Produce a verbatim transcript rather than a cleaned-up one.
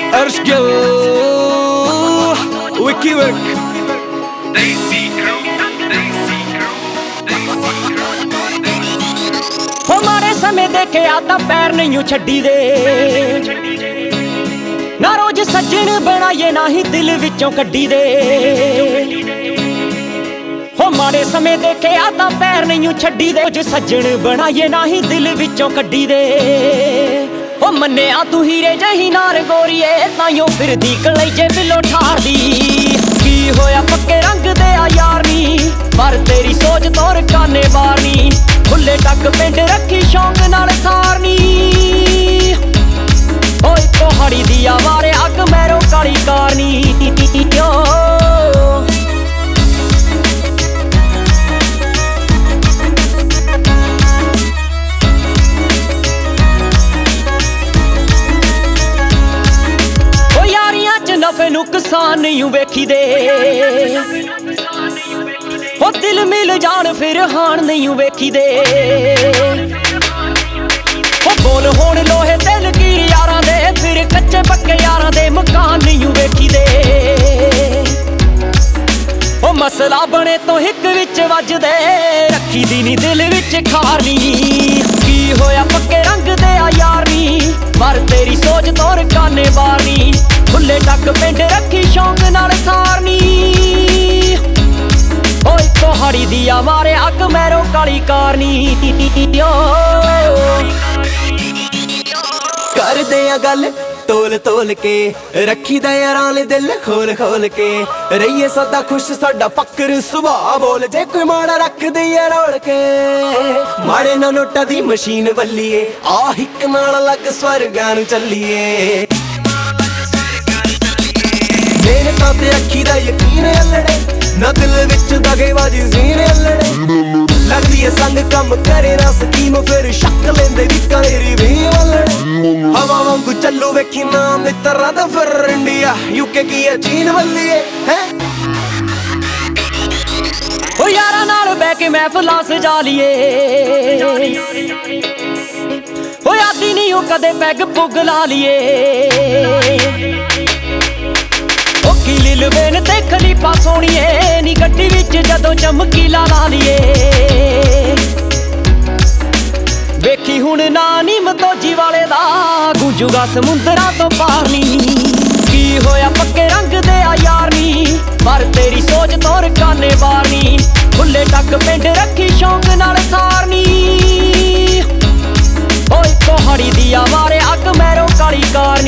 Ershgill Wikiwork हो मारे समय देखे आता पैर नहीं छड्डी दे ना रोज सज्जन बनाइए ना ही दिल विचों कड्डी दे हो मारे समय देखे आता पैर नहीं छड्डी दे रोज सज्जन बनाइए ना ही दिल विचों कड्डी दे हो मन्ने आ तू हीरे जही नार गोरीए ताइयों फिर दी कलैजे बिलो ठार दी की होया पक्के रंग दे आ यार नी पर तेरी सोच तोर काने बारनी खुले टक पिंड रखी शौक नाल सारनी ओए तोहाड़ी दिया वारे अग मैरो काली कारनी नफे नुकसान नहीं वेखी दे हो दिल मिल जान फिर हान नहीं वेखी दे हो बोल होण लोहे दिल की यारां दे फिर कच्चे पक्के यारां दे मकान नहीं वेखी दे हो मसला बने तो हिक विच वजदे रखी दी नी दिल विच खारनी की होया पक्के रंग दे आ यारनी पर तेरी सोच तोर काने बारनी खुले टक पिंड रखी शौक नाल सारनी ओए तोहाड़ी दिया मारे अग मैरो काली कारनी कर दे गल तोल तोल के रखी दा यारां ले दिल खोल खोल के रहिए सदा खुश साडा फकर सुभाऽ बोल जे कोई माड़ा रख दे रोल के माड़े ना नोटा दी मशीन बल्लीए आ हिक नाल लग स्वर्गां नूं चलीए मेरे ताते रखी दा यकीन अल्लड़े ना दिल विच दगेबाजी सीने अल्लड़े लगदी है संग कम करे ना स्कीम फिर शक लेंदे वी करेरी भी अल्लड़े हवा वांगू चलू वेखी ना मित्रा दा फिर इंडिया यूके की है चीन वल्लीए हैं ओ यारां नाल बैठ के महफिलां सजा लीए ओ आदी नहीं ओ कदे पैग पुग ला लीए लील वेन ते खलीफा सोनिए नी गड्डी विच जदों चमकीला ला लीए वेखी हुण ना नी मतोजी वाले दा गूंजूगा समुंदरां तो पार नी की होया पक्के रंग दे आ यारनी पर तेरी सोच तोर काने बारनी खुले टक पिंड रखी शौक नाल सारनी ओए तोहाड़ी दिया वारे अग मैरो काली कार